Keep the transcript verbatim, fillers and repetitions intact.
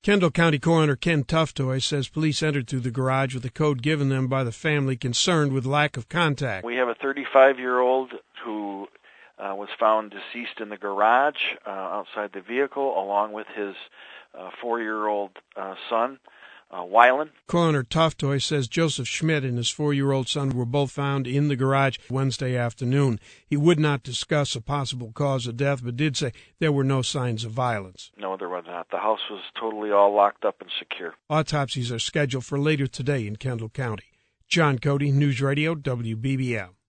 Kendall County Coroner Ken Tuftoy says police entered through the garage with a code given them by the family concerned with lack of contact. We have a thirty-five-year-old who uh, was found deceased in the garage uh, outside the vehicle, along with his uh, four-year-old uh, son, uh, Wylan. Coroner Tuftoy says Joseph Schmidt and his four-year-old son were both found in the garage Wednesday afternoon. He would not discuss a possible cause of death, but did say there were no signs of violence. No, there was not. The house was totally all locked up and secure. Autopsies are scheduled for later today in Kendall County. John Cody, News Radio, W B B M.